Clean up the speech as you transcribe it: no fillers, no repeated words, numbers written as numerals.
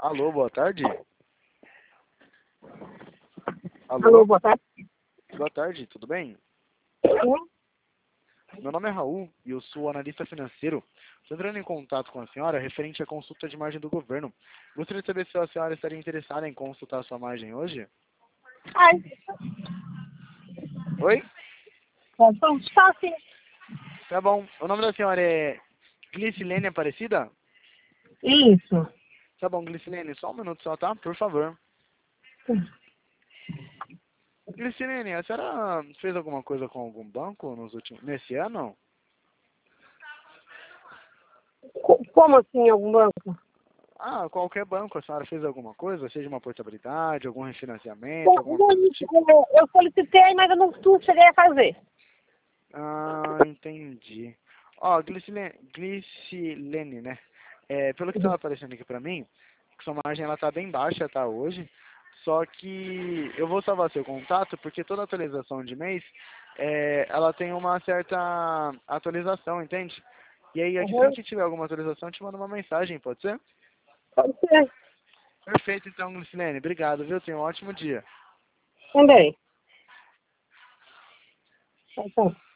Alô, boa tarde. Alô, boa tarde. Boa tarde, tudo bem? Sim. Meu nome é Raul e eu sou analista financeiro. Estou entrando em contato com a senhora referente à consulta de margem do governo. Gostaria de saber se a senhora estaria interessada em consultar a sua margem hoje? Ai, Oi? então está sim. Tá bom. O nome da senhora é Glicilene Aparecida? Isso. Tá bom, Glicilene, só um minuto só, tá? Por favor. Glicilene, a senhora fez alguma coisa com algum banco nesse ano? Como assim, algum banco? Ah, qualquer banco, a senhora fez alguma coisa? Seja uma portabilidade, algum refinanciamento, alguma Não, coisa do tipo? eu solicitei, mas eu não cheguei a fazer. Ah, entendi. Ó, Glicilene, né? Pelo que estava aparecendo aqui pra mim, que sua margem ela tá bem baixa, tá, hoje. Só que eu vou salvar seu contato, porque toda atualização de mês, ela tem uma certa atualização, entende? E aí, assim Uhum. que tiver alguma atualização, eu te mando uma mensagem, pode ser? Pode ser. Perfeito, então, Glicilene. Obrigado, viu? Tenha um ótimo dia. Também. Então.